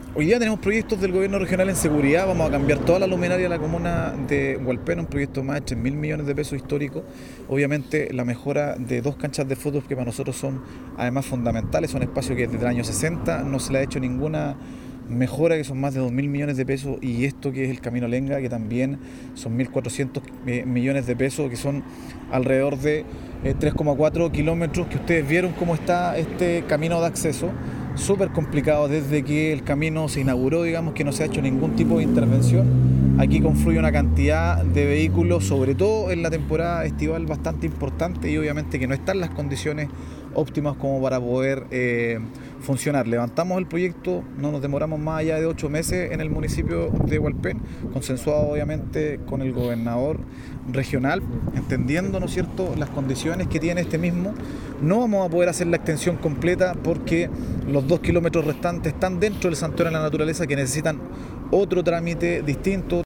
Hoy día tenemos proyectos del gobierno regional en seguridad, vamos a cambiar toda la luminaria de la comuna de Hualpén, un proyecto más de 3.000 millones de pesos histórico. Obviamente la mejora de 2 canchas de fútbol que para nosotros son además fundamentales, son espacios que desde el año 60 no se le ha hecho ninguna mejora, que son más de 2.000 millones de pesos, y esto que es el Camino Lenga, que también son 1.400 millones de pesos, que son alrededor de 3,4 kilómetros, que ustedes vieron cómo está este camino de acceso, súper complicado desde que el camino se inauguró, digamos que no se ha hecho ningún tipo de intervención. Aquí confluye una cantidad de vehículos, sobre todo en la temporada estival, bastante importante, y obviamente que no están las condiciones óptimas como para poder funcionar. Levantamos el proyecto, no nos demoramos más allá de 8 meses en el municipio de Hualpén, consensuado obviamente con el gobernador regional, entendiendo, ¿no es cierto?, las condiciones que tiene este mismo. No vamos a poder hacer la extensión completa porque los 2 kilómetros restantes están dentro del santuario de la naturaleza, que necesitan otro trámite distinto,